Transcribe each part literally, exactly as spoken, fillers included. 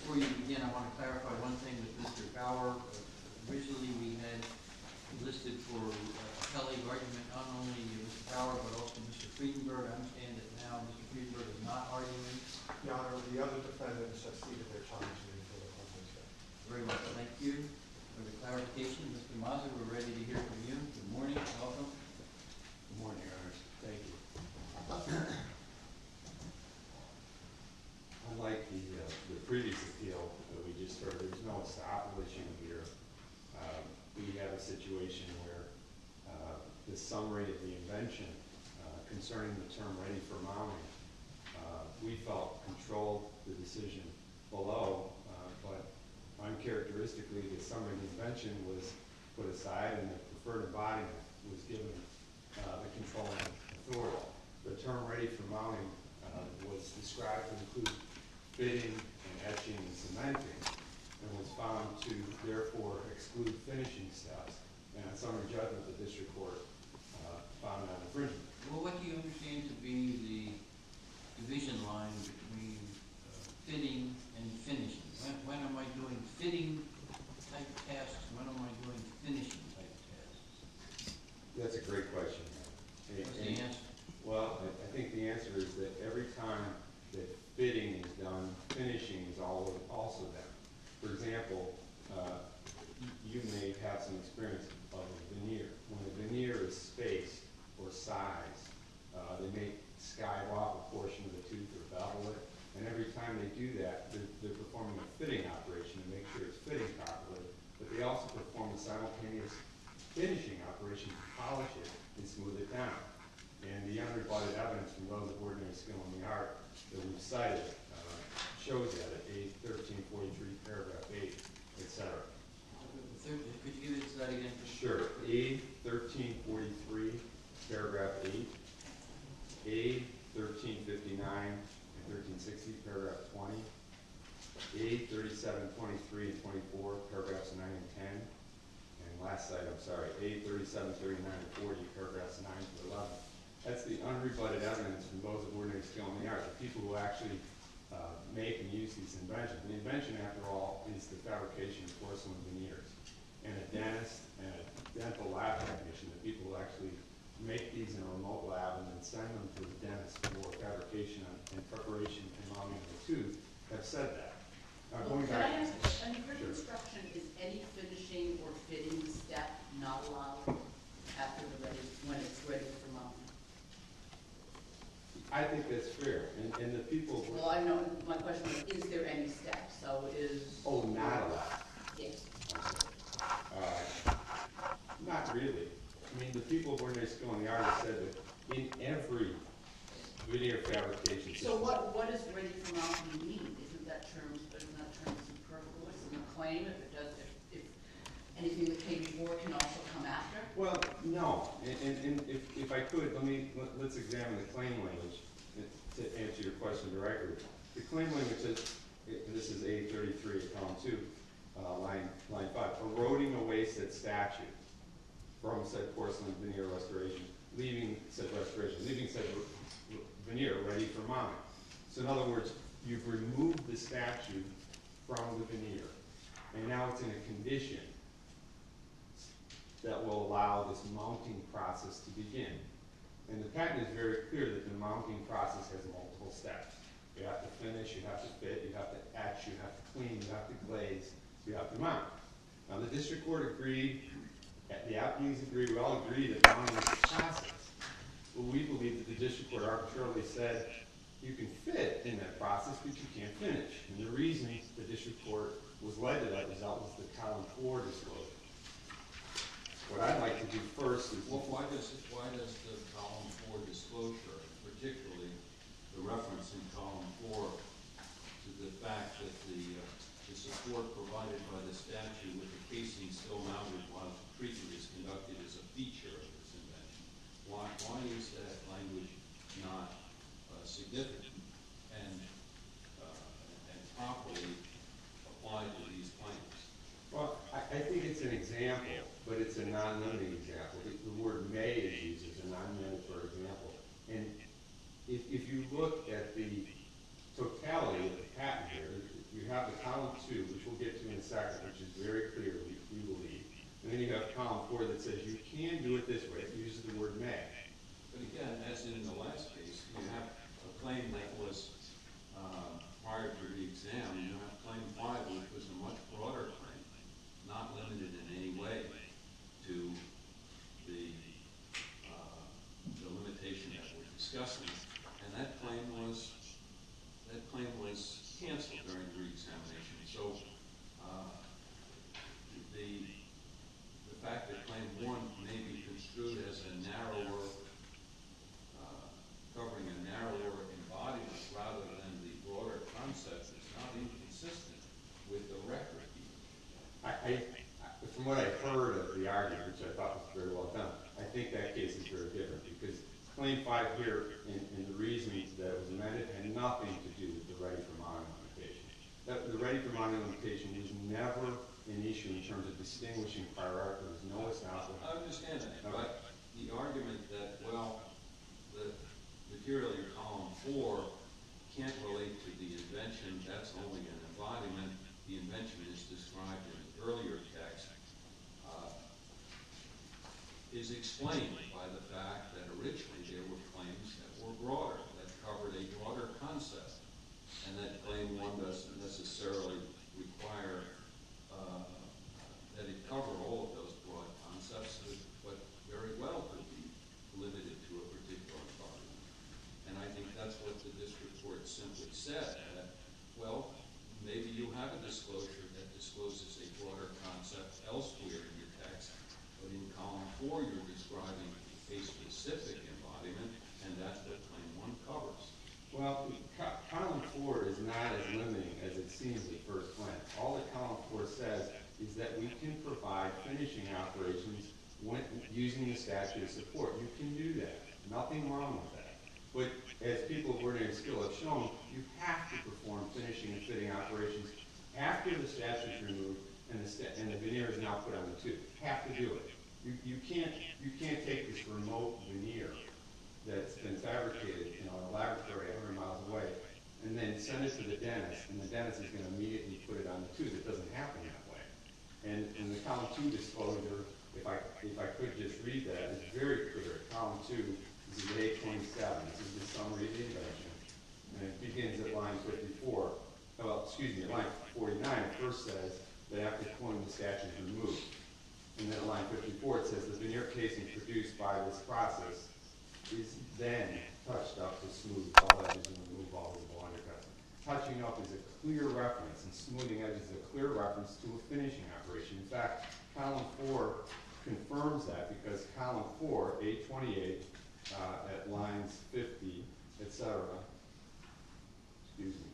before you begin, I want to clarify one thing with Mister Bauer. Uh, Originally, we had listed for uh, appellate argument not only Mister Bauer, but also Mister Friedenberg. I understand that now Mister Friedenberg is not arguing. Your Honor, the other defendants have ceded their time to me for the conference. Very well, thank you for the clarification. Mister Mazza, we're ready to hear from you. Good morning, welcome. Good morning, Your Honor. Thank you. Unlike the, uh, the previous appeal that we just heard, there's no estoppel issue here. Um, we have a situation where uh, the summary of the invention uh, concerning the term ready for mounting, uh, we felt controlled the decision below, uh, but uncharacteristically, the summary of the invention was put aside and the preferred embodiment was given uh, the controlling authority. The term ready for mounting uh, was described to include fitting and etching and cementing, and was found to therefore exclude finishing steps. And on summary judgment, the district court uh, found that infringement. Well, what do you understand to be the division line between uh, fitting and finishing? When, when am I doing fitting type tasks? When am I doing finishing type tasks? That's a great question. And, What's the and, answer? Well, I, I think the answer is that every time that fitting is done, finishing is all, also done. For example, uh, you may have some experience of a veneer. When a veneer is spaced or sized, uh, they may skive off a portion of the tooth or bevel it, and every time they do that, they're, they're performing a fitting operation to make sure it's fitting properly, but they also perform a simultaneous finishing operation to polish it and smooth it down. And the unrebutted evidence from those of ordinary skill in the art that we've cited uh, shows that at A thirteen forty-three, paragraph eight, et cetera. Could you give it to that again? Sure. A thirteen forty-three, paragraph eight, A thirteen fifty-nine and thirteen sixty, paragraph twenty, A thirty-seven twenty-three and twenty-four, paragraphs nine and ten, and last site, I'm sorry, A thirty-seven thirty-nine and forty, paragraphs nine to eleven. That's the unrebutted evidence from those of ordinary skill in the art, the people who actually uh, make and use these inventions. The invention, after all, is the fabrication of porcelain veneers. And a dentist and a dental lab technician, the people who actually make these in a remote lab and then send them to the dentist for fabrication and preparation and mounting of the tooth, have said that. Now, Well, going can back, I ask, under written Sure. instruction, is any finishing or fitting step not allowed after the ready, when it's ready for mounting? I think that's fair, and, and the people, Well, I know, my question was, is there any step? So is. oh, not allowed. Yes. Uh, not really. I mean, the people of ordinary skill in the art have said that in every veneer fabrication So system. what, what does ready for mounting mean? Isn't that term, isn't that term superfluous in the claim if it does, if, if anything that came before can also come after? Well, no, and, and, and if, if I could, let me, let, let's examine the claim language to answer your question directly. The claim language says, and this is A thirty-three, column two, uh, line, line five, eroding away said statue from said porcelain veneer restoration, leaving said restoration, leaving said veneer ready for mounting. So in other words, you've removed the statue from the veneer, and now it's in a condition that will allow this mounting process to begin. And the patent is very clear that the mounting process has multiple steps. You have to finish, you have to fit, you have to etch, you have to clean, you have to glaze, you have to mount. Now the district court agreed, the applicants agreed, we all agreed that mounting is a process. But we believe that the district court arbitrarily said you can fit in that process, but you can't finish. And the reason the district court was led to that result was the column four disclosure. What I'd like to do first is, Well, why does, why does the column four disclosure, particularly the reference in column four to the fact that the, uh, the support provided by the statue with the casing still mounted while the treatment is conducted is a feature of this invention? Why, why is that language not uh, significant and, uh, and properly applied to these claims? well, I, I think it's an example, but it's a non-limiting example. The, the word may is used as a non-mandatory example. And if, if you look at the totality of the patent here, you have the column two, which we'll get to in a second, which is very clear, we, we believe. And then you have column four that says you can do it this way. It uses the word may. But again, as in the last case, you have a claim that was, uh, prior to the exam, you have claim five, which was a much broader claim, not limited in any way to the, uh, the limitation that we're discussing. And that claim was, that claim was canceled during the reexamination. So, uh, the, the fact that claim one may be construed as a narrower, uh, covering a narrower embodiment rather than the broader concept is not inconsistent with the record. I, I, I- from what I've heard of the argument, which I thought was very well done, I think that case is very different because claim five here, in, in the reason that it was amended, had nothing to do with the ready for modeling limitation. That, the ready for modeling limitation was never an issue in terms of distinguishing prior art. There was no establishment. I understand that, but the argument that, well, the material in column four can't relate to the invention, that's only an embodiment, the invention is described in the earlier text, uh, is explained by the fact that originally there were claims that were broader, that covered a broader concept, and that claim one doesn't necessarily require uh, that it cover all of those broad concepts, but, but very well could be limited to a particular embodiment. And I think that's what the district court simply said, that, well, maybe you have a disclosure that discloses a broader concept elsewhere in your text, but in column four you're describing a specific embodiment, and that's what claim one covers. Well, co- column four is not as limiting as it seems at first glance. All that column four says is that we can provide finishing operations when, using the statute of support. You can do that. Nothing wrong with that. But as people of ordinary skill have shown, you have to perform finishing and fitting operations after the statute is removed and the, sta- and the veneer is now put on the tooth. You have to do it. You, you can't you can't take this remote veneer that's been fabricated, you know, in a laboratory a hundred miles away, and then send it to the dentist, and the dentist is going to immediately put it on the tooth. It doesn't happen that way. And in the column two disclosure, if I if I could just read that, it's very clear. Column two, this is A twenty-seven. This is the summary of the invention, and it begins at line fifty-four. Well, excuse me, at line forty-nine, it first says that after pulling the statute is removed, and then at line fifty-four, it says the veneer casing produced by this process is then touched up to smooth all edges and remove all visible undercuts. Touching up is a clear reference, and smoothing edges is a clear reference to a finishing operation. In fact, column four confirms that because column four, A twenty-eight, uh, at lines fifty, et cetera, excuse me,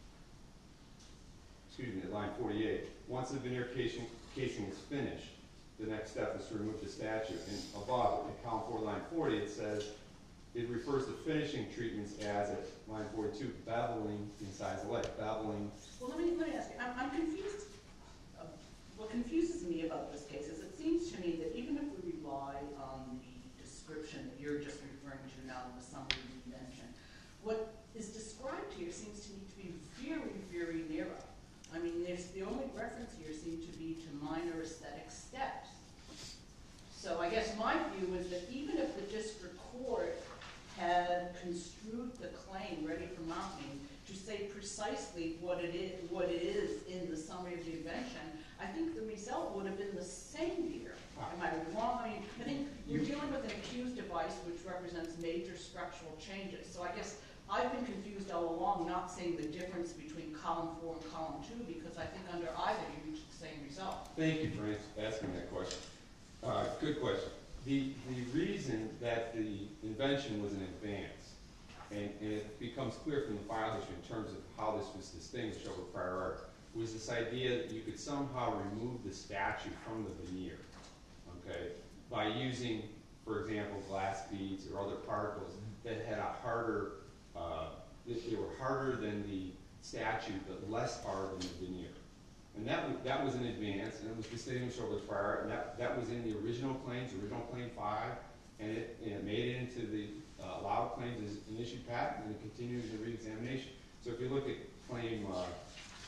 excuse me, at line forty-eight, once the veneer casing, casing is finished, the next step is to remove the statute. And above, in column four, line forty, it says, it refers to finishing treatments as, at line forty-two, beveling inside the leg, beveling. Well, let me, let me ask you, I'm, I'm confused. Uh, What confuses me about this case is it seems to me that even if we rely on the description that you're just referring to now in the summary of the invention, what is described here seems to me to be very, very narrow. I mean, there's, the only reference here seems to be to minor aesthetic steps. So I guess my view is that even if the district court had construed the claim ready for mounting to say precisely what it is, what it is in the summary of the invention, I think the result would have been the same here. Am I wrong? I mean, I think you're dealing with an accused device which represents major structural changes. So I guess I've been confused all along, not seeing the difference between column four and column two, because I think under either you reach the same result. Thank you for asking that question. Uh, good question. The, the reason that the invention was in advance, and, and it becomes clear from the file history in terms of how this was distinguished over prior art, was this idea that you could somehow remove the statute from the veneer, okay, by using, for example, glass beads or other particles that had a harder, uh, they were harder than the statute, but less hard than the veneer. And that, that was in advance, and it was distinguished over the prior art, and that, that was in the original claims, original claim five, and it, and it made it into the uh, allowed claims as an issued patent, and it continues in re-examination. So if you look at claim uh,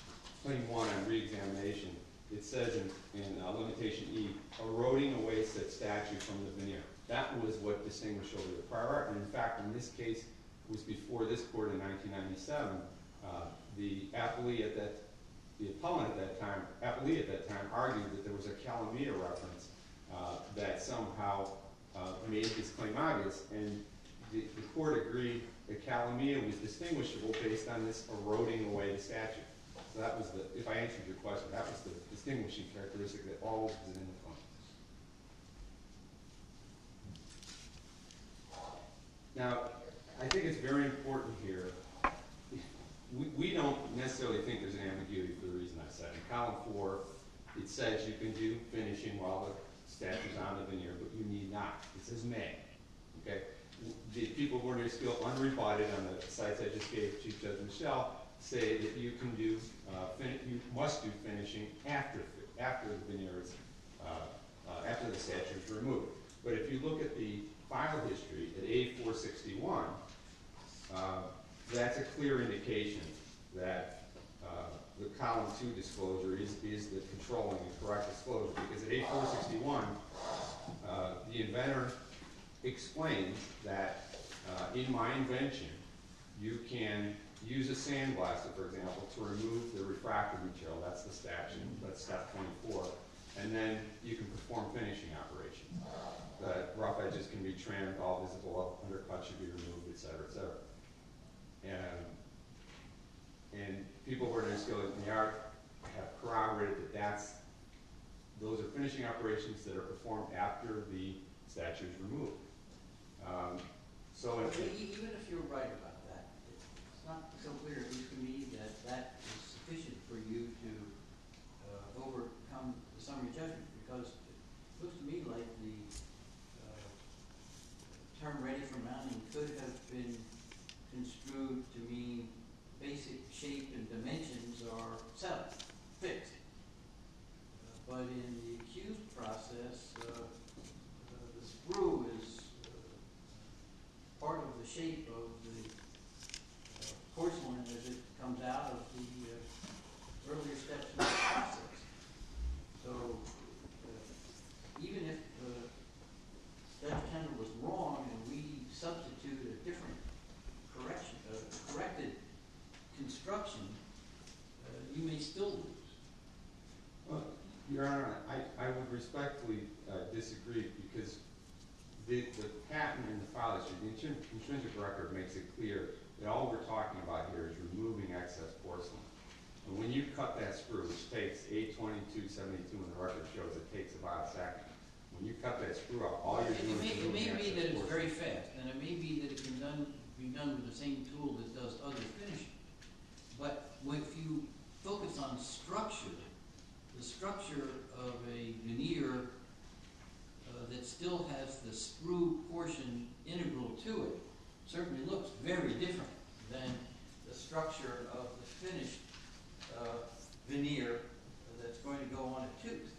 claim one on reexamination, it says in, in uh, limitation E, eroding away said statute from the veneer. That was what distinguished over the prior art, and in fact, in this case, was before this court in nineteen ninety-seven. Uh, the appellee at that, the appellant at that time, appellee at that time argued that there was a Calamia reference uh, that somehow uh, made his claim obvious, and the, the court agreed that Calamia was distinguishable based on this eroding away the statute. So that was the, if I answered your question, that was the distinguishing characteristic that always was in the claim. Now, I think it's very important here. We, we don't necessarily think there's an ambiguity for the reason I said. In column four, it says you can do finishing while the statue's on the veneer, but you need not. It says may. Okay? The people who are near skill unrebutted on the sites I just gave Chief Judge Michelle say that you can do, uh, fin you must do finishing after after the veneer is, uh, uh, after the statue is removed. But if you look at the file history at A four sixty-one, uh, that's a clear indication that uh, the column two disclosure is, is the controlling and correct disclosure, because at A four sixty-one, uh, the inventor explained that uh, in my invention, you can use a sandblaster, for example, to remove the refractive material. That's the statute. That's step twenty-four. And then you can perform finishing operations. The rough edges can be trimmed, all visible undercuts should be removed, et cetera, et cetera. And, and people who are in skill in the art have corroborated that that's, those are finishing operations that are performed after the statue is removed. Um, so But if, e- even if you're right about that, it's not so clear, at least to me, that that is sufficient for you to uh, overcome the summary judgment, because it looks to me like the uh, term ready for mounting could have been construed to mean basic shape and dimensions are settled, fixed. Uh, but in the accused process, uh, uh, the sprue is uh, part of the shape of the uh, porcelain as it comes out of the uh, earlier steps of the process. So uh, even if uh, Judge Kendall was wrong and we substitute a different correction, uh, corrected construction, uh, you may still lose. well, Your Honor, I, I would respectfully uh, disagree, because the, the patent in the file history, the intrin intrinsic record makes it clear that all we're talking about here is removing excess porcelain. And when you cut that screw, which takes eight twenty-two seventy-two, and the record shows it takes about a second, when you cut that screw out, all you're It doing may, is it removing may be excess that it's porcelain. very fast, and it may be that it can done, be done with the same tool that does other finishing. But when- if you focus on structure, the structure of a veneer uh, that still has the sprue portion integral to it certainly looks very different than the structure of the finished uh, veneer that's going to go on a tooth.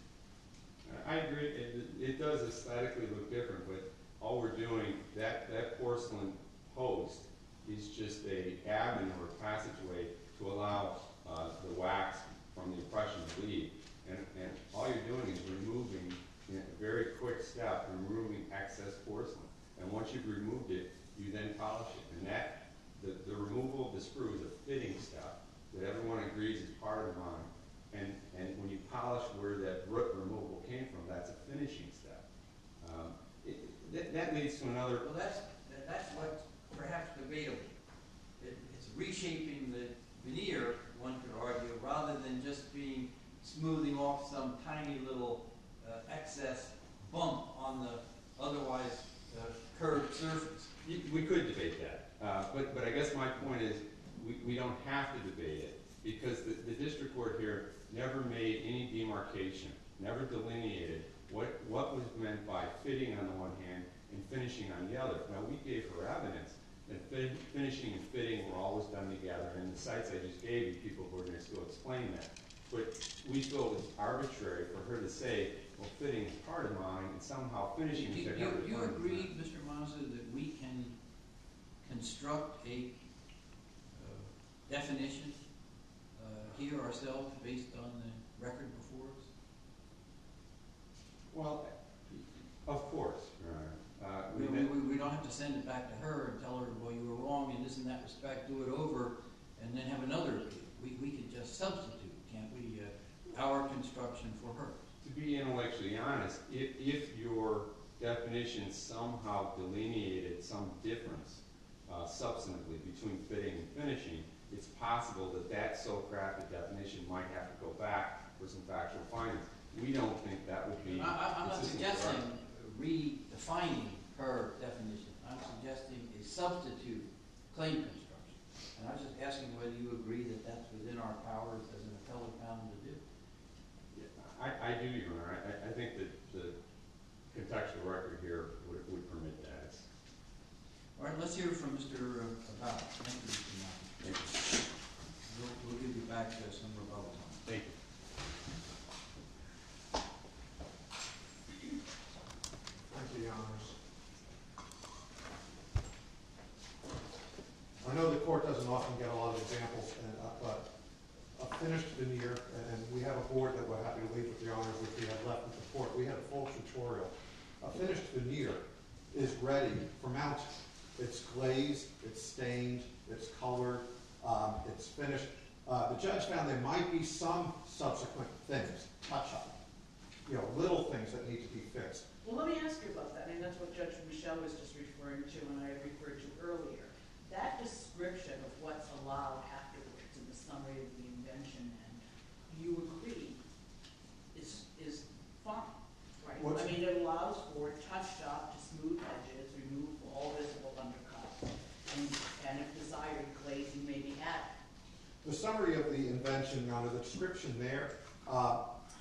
I agree, it, it does aesthetically look different, but all we're doing, that, that porcelain post is just a avenue or passageway to allow uh, the wax from the impression to leave. And, and all you're doing is removing, in a very quick step, removing excess porcelain. And once you've removed it, you then polish it. And that, the, the removal of the screw is a fitting step that everyone agrees is part of the line. And, and when you polish where that root removal came from, that's a finishing step. Um, it, that, that leads to another. Well, that's, that- that's what's perhaps debatable. It, it's reshaping the veneer, one could argue, rather than just being smoothing off some tiny little uh, excess bump on the otherwise uh, curved surface. You- We could debate that, uh, but, but I guess my point is, we, we don't have to debate it, because the, the district court here never made any demarcation, never delineated what, what was meant by fitting on the one hand and finishing on the other. Now, we gave her evidence that fin finishing and fitting were always done together, and the sites I just gave you, people who are going to still explain that. But we feel it was arbitrary for her to say, well, fitting is part of mine, and somehow finishing You, is you, never you part of mine. agree, Mister Mazza, that we can construct a uh, definition uh, here ourselves based on the record before us? Well, of course, Your Honor. Uh, We, we- we, we don't have to send it back to her and tell her, well, you were wrong in this and that respect, do it over, and then have another appeal. We, we could just substitute, can't we, uh, our construction for her? To be intellectually honest, if, if your definition somehow delineated some difference uh, substantively between fitting and finishing, it's possible that that so crafted definition might have to go back for some factual findings. We don't think that would be I, I, I'm not consistent with our- suggesting redefining her definition. I'm suggesting a substitute claim construction. And I was just asking whether you agree that that's within our powers as an appellate panel to do. Yeah, I, I do, Your Honor. I, I think that the contextual record here would, would permit that. It's- All right, let's hear from Mister About. Thank you, Mister Martin. Thank you. We'll, we'll give you back uh, some rebuttal time. Thank you. Thank you, Your Honors. I know the court doesn't often get a lot of examples, and, uh, but a finished veneer, and we have a board that we're happy to leave with the honors which we had left with the court. We had a full tutorial. A finished veneer is ready for mounting. It's glazed, it's stained, it's colored, um, it's finished. Uh, the judge found there might be some subsequent things, touch-up, you know, little things that need to be fixed. Well, let me ask you about that, and that's what Judge Michelle was just referring to and I referred to earlier. That description of what's allowed afterwards in the summary of the invention, and you agree, is, is fine, right? What's- I mean, it allows for touched up to smooth edges, remove all visible undercuts, and, and if desired, glazing may be added. The summary of the invention, Your Honor, the description there, uh,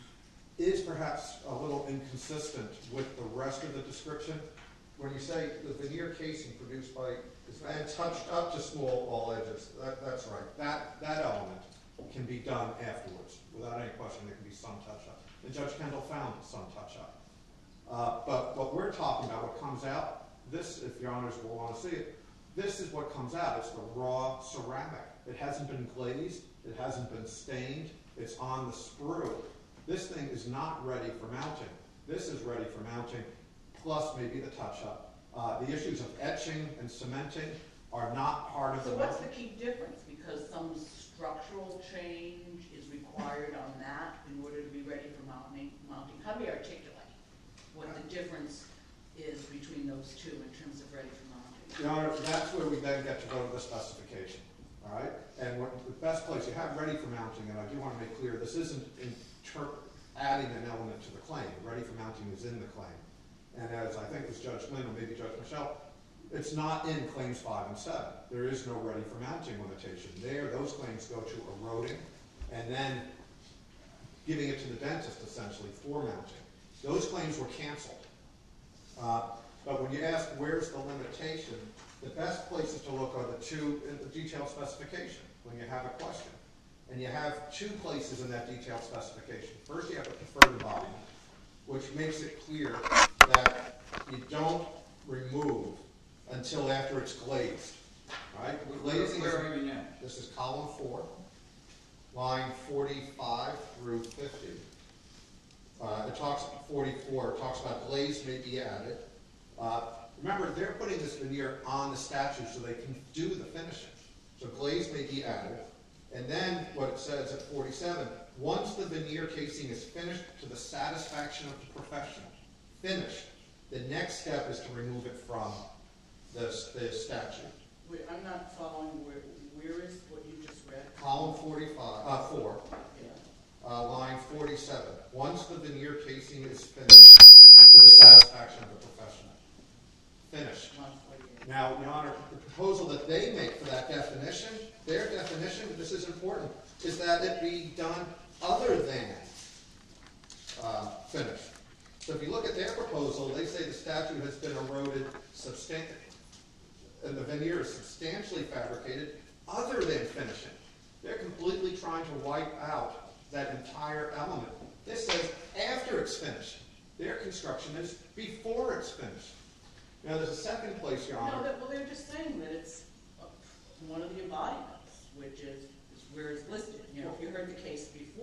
is perhaps a little inconsistent with the rest of the description. When you say the veneer casing produced by, and touched up to small all edges, that, that's right. That, that element can be done afterwards. Without any question, there can be some touch-up. And Judge Kendall found some touch-up. Uh, but what we're talking about, what comes out, this, if Your Honors will want to see it, this is what comes out. It's the raw ceramic. It hasn't been glazed. It hasn't been stained. It's on the sprue. This thing is not ready for mounting. This is ready for mounting, plus maybe the touch-up. Uh, the issues of etching and cementing are not part of So the what's the mounting. key difference? Because some structural change is required on that in order to be ready for mounting, mounting. How do we articulate what the difference is between those two in terms of ready for mounting? Your Honor, that's where we then get to go to the specification, all right? And what the best place you have ready for mounting, and I do want to make clear, this isn't inter- adding an element to the claim. Ready for mounting is in the claim. And as I think it was Judge Lynn or maybe Judge Michelle, it's not in claims five and seven. There is no ready for mounting limitation. There, those claims go to eroding and then giving it to the dentist essentially for mounting. Those claims were canceled. Uh, but when you ask where's the limitation, the best places to look are the two in the detailed specification when you have a question. And you have two places in that detailed specification. First, you have a preferred embodiment, which makes it clear that you don't remove until after it's glazed. All right? Glazing is, Where are we now? this is column four, line forty-five through fifty. Uh, it talks forty-four. It talks about glaze may be added. Uh, remember, they're putting this veneer on the statue so they can do the finishing. So glaze may be added. And then what it says at forty-seven, once the veneer casing is finished to the satisfaction of the professional, finished, the next step is to remove it from the, the statue. Wait, I'm not following where, where is what you just read? Column forty-five, uh, four, Yeah. uh, line forty-seven. Once the veneer casing is finished to the satisfaction of the professional. Finished. Line forty-eight. Now, Your Honor, the proposal that they make for that definition, their definition, this is important, is that it be done other than uh, finished. So if you look at their proposal, they say the statute has been eroded substantially, and the veneer is substantially fabricated other than finishing. They're completely trying to wipe out that entire element. This says after it's finished. Their construction is before it's finished. Now, there's a second place, Your Honor. No, that, well, they're just saying that it's uh, one of the embodiments, which is, is where it's listed. You know, if you heard the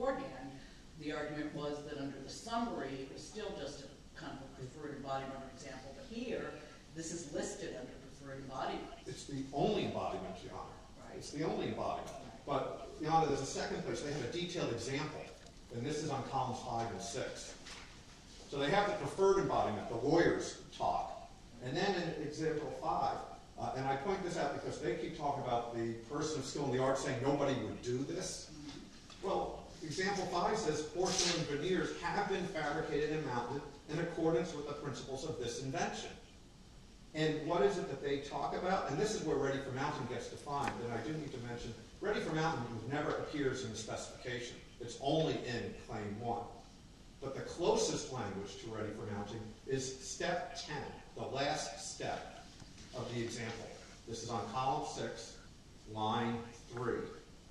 beforehand, the argument was that under the summary, it was still just a kind of a preferred embodiment example, but here, this is listed under preferred embodiment. It's the only embodiment, Your Honor. Right. It's the only embodiment. But, Your Honor, there's a second place. They have a detailed example, and this is on columns five and six. So they have the preferred embodiment, the lawyer's talk. And then in example five, uh, and I point this out because they keep talking about the person of skill in the art saying nobody would do this. Well, example five says porcelain veneers have been fabricated and mounted in accordance with the principles of this invention. And what is it that they talk about? And this is where ready for mounting gets defined, and I do need to mention, ready for mounting never appears in the specification. It's only in claim one. But the closest language to ready for mounting is step ten, the last step of the example. This is on column six, line three.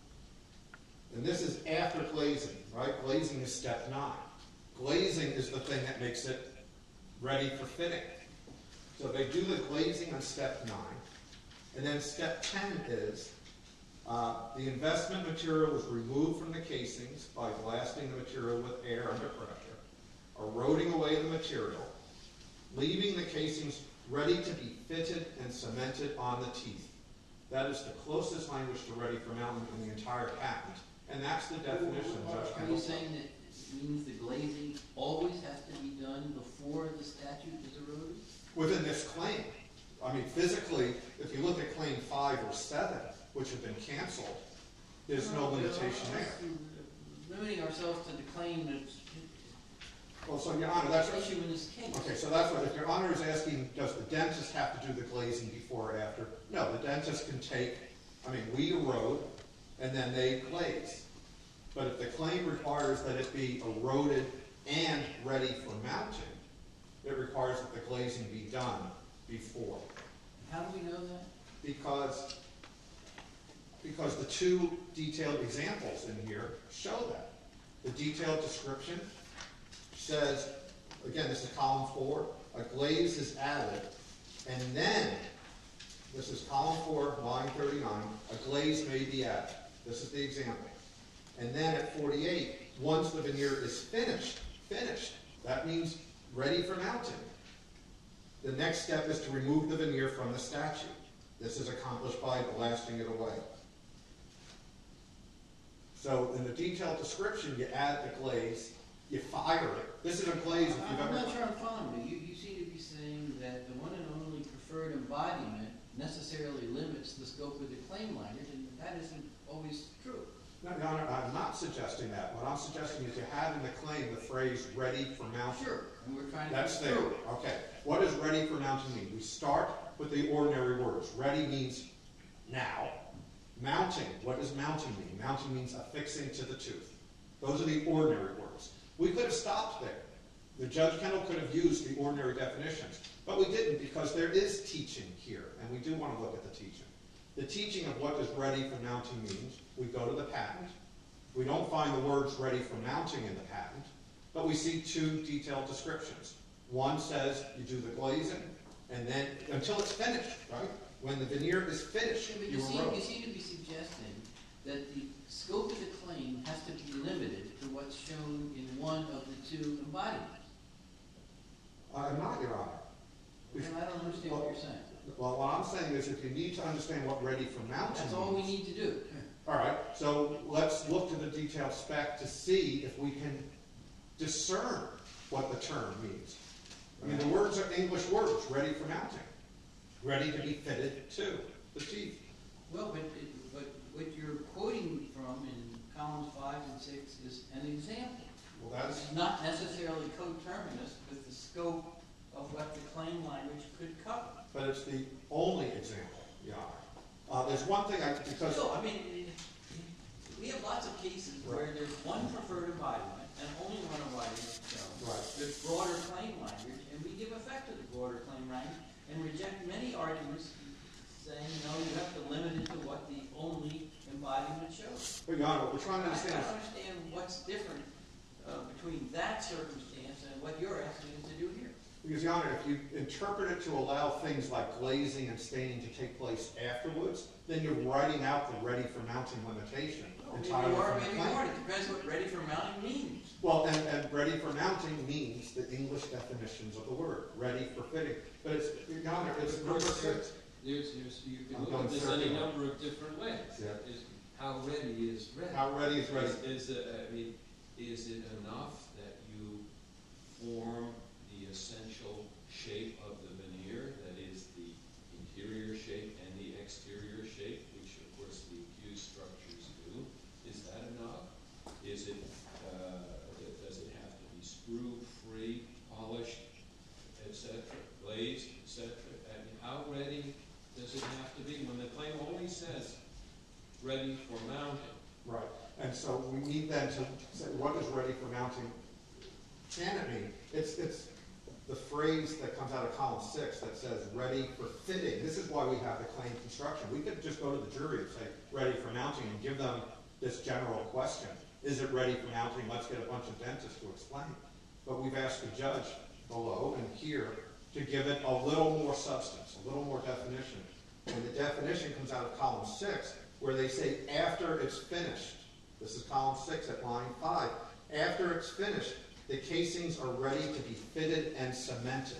And this is after glazing, right? Glazing is step nine. Glazing is the thing that makes it ready for fitting. So they do the glazing on step nine. And then step ten is uh, the investment material is removed from the casings by blasting the material with air under pressure, eroding away the material, leaving the casings ready to be fitted and cemented on the teeth. That is the closest language to ready for mounting in the entire patent. And that's the definition, Judge Are you Kendall. saying that it means the glazing always has to be done before the statute is eroded? Within this claim. I mean, physically, if you look at claim five or seven, which have been canceled, there's no limitation there. Limiting ourselves to the claim that's Well, so, Your Honor, that's... issue in this case. Okay, so that's what, if Your Honor is asking, does the dentist have to do the glazing before or after? No, the dentist can take, I mean, we erode, and then they glaze. But if the claim requires that it be eroded and ready for mounting, it requires that the glazing be done before. How do we know that? Because, because the two detailed examples in here show that. The detailed description says, again, this is column four, a glaze is added, and then, this is column four, line thirty-nine, a glaze may be added. This is the example. And then at forty-eight, once the veneer is finished, finished, that means ready for mounting. The next step is to remove the veneer from the statue. This is accomplished by blasting it away. So in the detailed description, you add the glaze, you fire it. This is a glaze if you've I'm ever... not sure I'm following you. You. You seem to be saying that the one and only preferred embodiment necessarily limits the scope of the claim language, and that isn't always true. No, Your Honor, I'm not suggesting that. What I'm suggesting is you have in the claim the phrase ready for mounting. Sure, and we're trying to That's get there. through it. Okay. What does ready for mounting mean? We start with the ordinary words. Ready means now. Mounting, what does mounting mean? Mounting means affixing to the tooth. Those are the ordinary words. We could have stopped there. The Judge Kendall could have used the ordinary definitions, but we didn't because there is teaching here, and we do want to look at the teaching. The teaching of what does ready for mounting means, we go to the patent. We don't find the words ready for mounting in the patent, but we see two detailed descriptions. One says you do the glazing, and then until it's finished, right? When the veneer is finished, But you you seem, erode. you seem to be suggesting that the scope of the claim has to be limited to what's shown in one of the two embodiments. I'm not, Your Honor. And I don't understand what you're saying. Well, what I'm saying is if you need to understand what ready for mounting That's all we means- need to do. All right, so let's look to the detailed spec to see if we can discern what the term means. I mean, the words are English words, ready for mounting. Ready to be fitted to the teeth. Well, but, it, but what you're quoting from in columns five and six is an example. Well, that's, It's not necessarily coterminous with the scope of what the claim language could cover. but it's the only example, Your Honor. Uh, there's one thing I, because, So, I mean, we have lots of cases where there's one preferred embodiment and only one embodiment shown. Right. There's broader claim language, and we give effect to the broader claim language and reject many arguments saying, no, you have to limit it to what the only embodiment shows. but Your Honor, what we're trying to I understand don't is, understand what's different uh, between that circumstance and what you're asking us to do here. Because, Your Honor, if you interpret it to allow things like glazing and staining to take place afterwards, then you're writing out the ready for mounting limitation Maybe entirely more, from the maybe claim. more, it depends what ready for mounting means. Well, and, and ready for mounting means the English definitions of the word, ready for fitting. But it's, Your Honor, it's Of number course, six. There's, there's, you I'm can going look at this any circular. number of different ways. Yeah. Is how ready is ready? How ready is ready? Is, is it, I mean, is it enough that you form the essential shape of the veneer, that is the interior shape and the exterior shape, which of course the accused structures do? Is that enough? Is it, uh, does it have to be screw-free, polished, et cetera, glazed, et cetera? I mean, how ready does it have to be when the claim only says ready for mounting? Right. And so we need then to say, what does ready for mounting, can it mean? It's, it's the phrase that comes out of column six that says ready for fitting. This is why we have the claim construction. We could just go to the jury and say ready for mounting and give them this general question. Is it ready for mounting? Let's get a bunch of dentists to explain. But we've asked the judge below and here to give it a little more substance, a little more definition. And the definition comes out of column six, where they say after it's finished. This is column six at line five. After it's finished, the casings are ready to be fitted and cemented.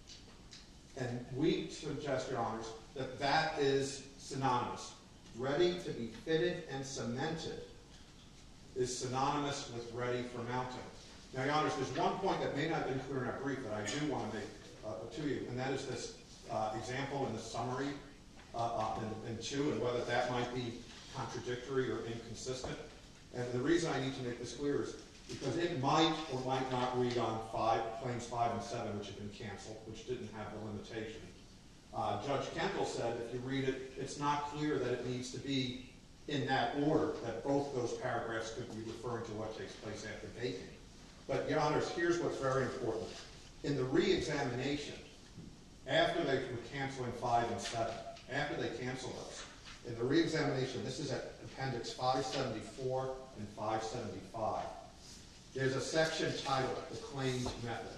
And we suggest, Your Honors, that that is synonymous. Ready to be fitted and cemented is synonymous with ready for mounting. Now, Your Honors, there's one point that may not have been clear in our brief that I do want to make uh, to you, and that is this uh, example in the summary uh, uh, in, in two, and whether that might be contradictory or inconsistent. And the reason I need to make this clear is because it might or might not read on five, claims five and seven, which have been canceled, which didn't have the limitation. Uh, Judge Kendall said if you read it, it's not clear that it needs to be in that order, that both those paragraphs could be referring to what takes place after baking. But, Your Honors, here's what's very important. In the re-examination, after they were canceling five and seven, after they canceled those, in the re-examination, this is at Appendix five seventy-four and five seventy-five, there's a section titled The Claimed Method.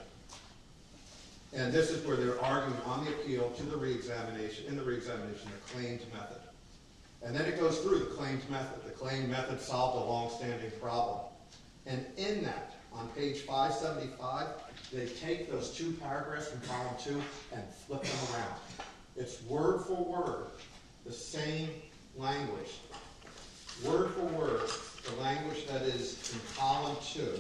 And this is where they're arguing on the appeal to the re-examination, in the re-examination, the claimed method. And then it goes through the claimed method. The claimed method solved a long-standing problem. And in that, on page five seventy-five, they take those two paragraphs from column two and flip them around. It's word for word, the same language. Word for word, the language that is in column two,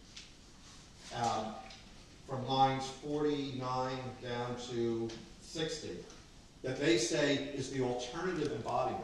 um, from lines forty-nine down to sixty, that they say is the alternative embodiment.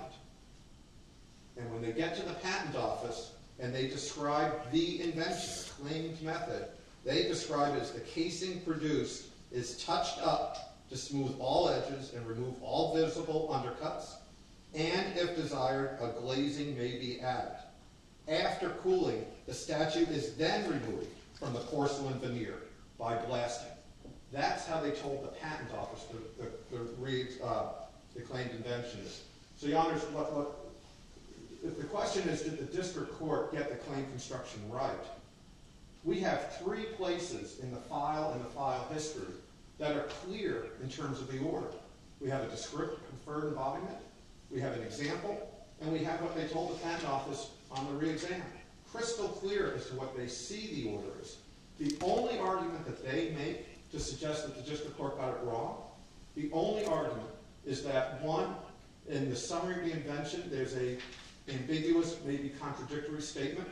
And when they get to the patent office and they describe the invention, the claimed method, they describe it as the casing produced is touched up to smooth all edges and remove all visible undercuts, and if desired, a glazing may be added. After cooling, the statute is then removed from the porcelain veneer by blasting. That's how they told the patent office the, the, the, re, uh, the claimed invention is. So, Your Honors, what, what, if the question is, did the district court get the claim construction right? We have three places in the file and the file history that are clear in terms of the order. We have a descriptive conferred embodiment, we have an example, and we have what they told the patent office on the re-exam. Crystal clear as to what they see the order is. The only argument that they make to suggest that the district court got it wrong, the only argument is that, one, in the summary of the invention, there's a ambiguous, maybe contradictory statement.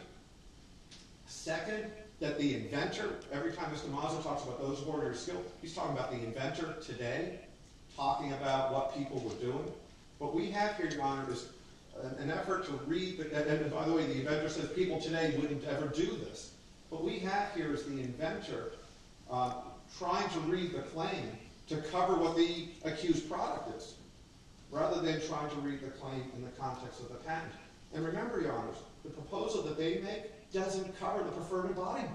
Second, that the inventor, every time Mister Mazza talks about those of ordinary skill, he's talking about the inventor today, talking about what people were doing. What we have here, Your Honor, is an, an effort to read, the, and, and by the way, the inventor says people today wouldn't ever do this. What we have here is the inventor uh, trying to read the claim to cover what the accused product is, rather than trying to read the claim in the context of the patent. And remember, Your Honors, the proposal that they make doesn't cover the preferred embodiment.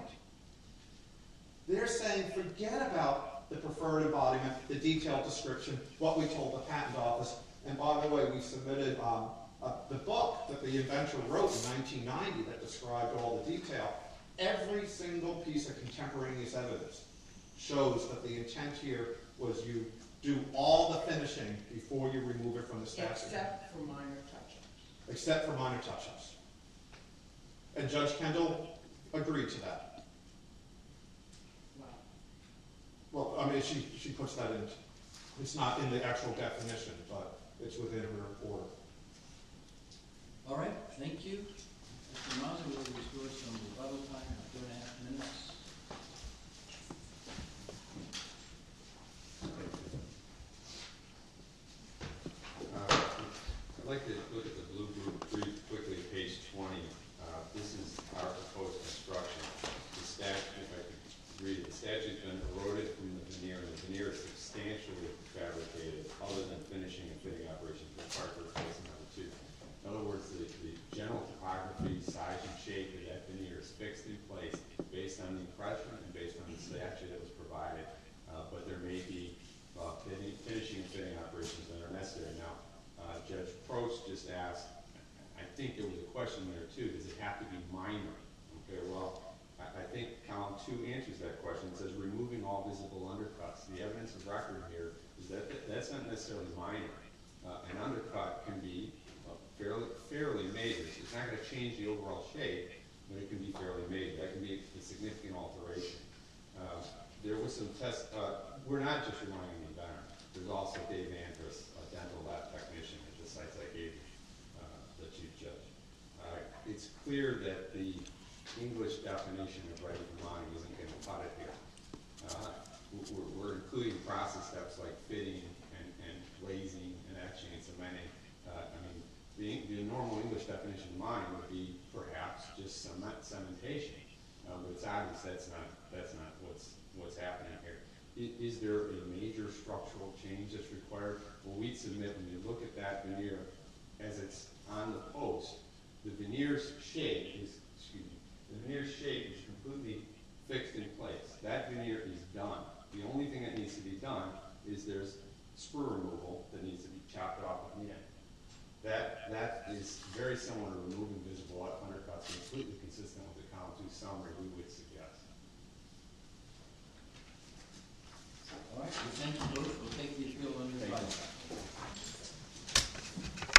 They're saying forget about the preferred embodiment, the detailed description, what we told the patent office. And by the way, we submitted um, uh, the book that the inventor wrote in nineteen ninety that described all the detail. Every single piece of contemporaneous evidence shows that the intent here was you do all the finishing before you remove it from the statute. Except for minor touch-ups. Except for minor touch-ups. And Judge Kendall agreed to that. Wow. Well, I mean, she, she puts that in, it's not in the actual definition, but it's within her order. All right, thank you. Mister Mazza will restore some rebuttal time, two and a half minutes. Uh, I'd like to look at the blue group brief quickly, page twenty. Uh, This is our proposed construction. The statute, if I could read it, the statute's been eroded from the veneer, and the veneer is substantially fabricated, other than finishing and fitting operations required for replacement number two. In other words, the, the general topography, size, and shape of that veneer is fixed in place based on the impression and based on the statute that was provided. Uh, but there may be uh, fitting, finishing and fitting operations that are necessary. Now, uh, Judge Prost just asked, I think there was a question there too, does it have to be minor? Okay, well, I, I think column two answers that question. It says removing all visible undercuts. The evidence of record here is that th that's not necessarily minor. Uh, an undercut can be uh, fairly, fairly major. It's not going to change the overall shape, but it can be fairly major. That can be a significant alteration. Uh, there was some test, uh, we're not just relying on the inventor. There's also Dave Andrus, a dental lab technician at the sites I gave uh, the chief judge. Uh, it's clear that the English definition of ready for mounting isn't going to cut it here. Uh, we're, we're including process steps like fitting and, and glazing and etching and cementing. Uh, I mean, the, the normal English definition of mounting would be perhaps just cement cementation, uh, but it's obvious that's not that's not what's what's happening here. Is, is there a major structural change that's required? Well, we'd submit when you look at that veneer as it's on the post, the veneer's shape is excuse me, the veneer's shape is completely fixed in place. That veneer is done. The only thing that needs to be done is there's spur removal that needs to be chopped off at the end. That, that is very similar to removing visible undercuts, completely consistent with the column two summary we would suggest.